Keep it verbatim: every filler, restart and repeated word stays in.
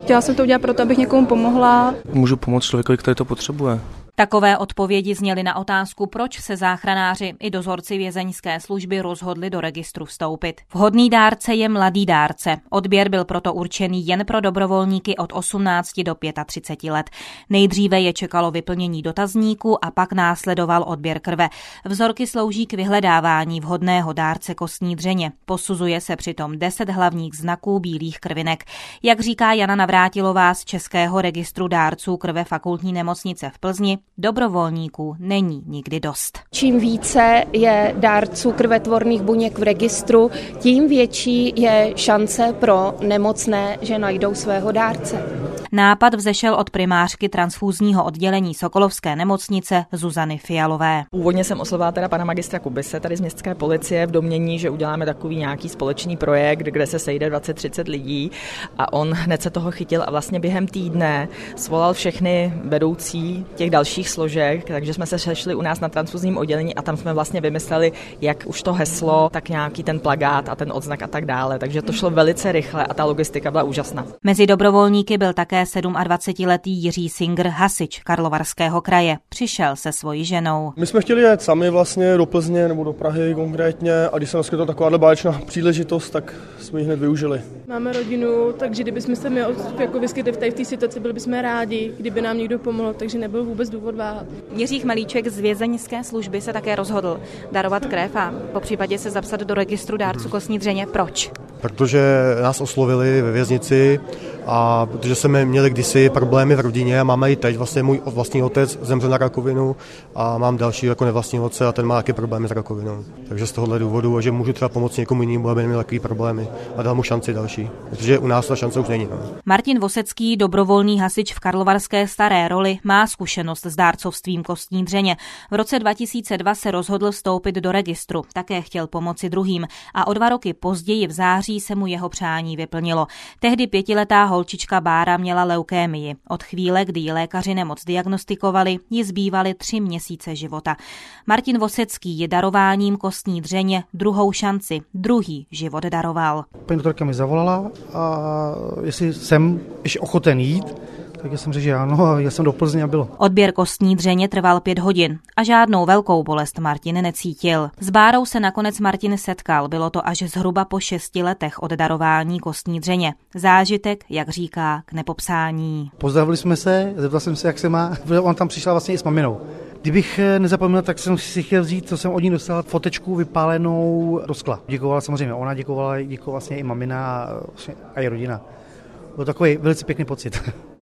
Chtěla jsem to udělat proto, abych někomu pomohla. Můžu pomoct člověkovi, který to potřebuje. Takové odpovědi zněly na otázku, proč se záchranáři i dozorci vězeňské služby rozhodli do registru vstoupit. Vhodný dárce je mladý dárce. Odběr byl proto určený jen pro dobrovolníky od osmnácti do třiceti pěti let. Nejdříve je čekalo vyplnění dotazníku a pak následoval odběr krve. Vzorky slouží k vyhledávání vhodného dárce kostní dřeně. Posuzuje se přitom deset hlavních znaků bílých krvinek. Jak říká Jana Navrátilová z Českého registru dárců krve Fakultní nemocnice v Plzni, dobrovolníků není nikdy dost. Čím více je dárců krvetvorných buněk v registru, tím větší je šance pro nemocné, že najdou svého dárce. Nápad vzešel od primářky transfúzního oddělení Sokolovské nemocnice Zuzany Fialové. Původně jsem oslovila teda pana magistra Kubise tady z městské policie v domnění, že uděláme takový nějaký společný projekt, kde se sejde dvacet třicet lidí, a on hned se toho chytil a vlastně během týdne svolal všechny vedoucí těch dalších složek, takže jsme se sešli u nás na transfúzním oddělení a tam jsme vlastně vymysleli, jak už to heslo, tak nějaký ten plakát a ten odznak a tak dále. Takže to šlo velice rychle a ta logistika byla úžasná. Mezi dobrovolníky byl také sedmadvacetiletý Jiří Singer, hasič Karlovarského kraje. Přišel se svojí ženou. My jsme chtěli jet sami vlastně do Plzně nebo do Prahy konkrétně, a když se naskytla takováhle báječná příležitost, tak jsme ji hned využili. Máme rodinu, takže kdybychom se měli jako vyskytli v té situaci, byli bychom rádi, kdyby nám někdo pomohl, takže nebyl vůbec důvod váhat. Jiří Chmelíček z vězeňské služby se také rozhodl darovat krev a po případě se zapsat do registru dárců kostní dřeně. Proč? Protože nás oslovili ve věznici a protože jsme měli kdysi problémy v rodině a máme i teď. Vlastně můj vlastní otec zemřel na rakovinu a mám další jako nevlastního otce a ten má taky problémy s rakovinou. Takže z tohohle důvodu, že můžu třeba pomoct někomu jinému, aby neměl takový problémy a dal mu šanci další. Protože u nás ta šance už není. No. Martin Vosecký, dobrovolný hasič v karlovarské Staré Roli, má zkušenost s dárcovstvím kostní dřeně. V roce dva tisíce dva se rozhodl vstoupit do registru. Také chtěl pomoci druhým a o dva roky později v září se mu jeho přání vyplnilo. Tehdy pětiletá holčička Bára měla leukémii. Od chvíle, kdy ji lékaři nemoc diagnostikovali, ji zbývaly tři měsíce života. Martin Vosecký je darováním kostní dřeně druhou šanci, druhý život daroval. Paní doktorka mi zavolala a jestli jsem ještě ochoten jít, tak já jsem řekl, že ano, a já jsem do Plzně a bylo. Odběr kostní dřeně trval pět hodin a žádnou velkou bolest Martin necítil. S Bárou se nakonec Martin setkal, bylo to až zhruba po šesti letech od darování kostní dřeně. Zážitek, jak říká, k nepopsání. Pozdravili jsme se, zeptal jsem se, jak se má, on tam přišla vlastně i s maminou. Kdybych nezapomněl, tak jsem si chtěl vzít, co jsem od ní dostal, fotečku vypálenou do skla. Děkovala samozřejmě ona, děkovala, děkovala vlastně i mamina a i rodina. Byl takový velice pěkný pocit.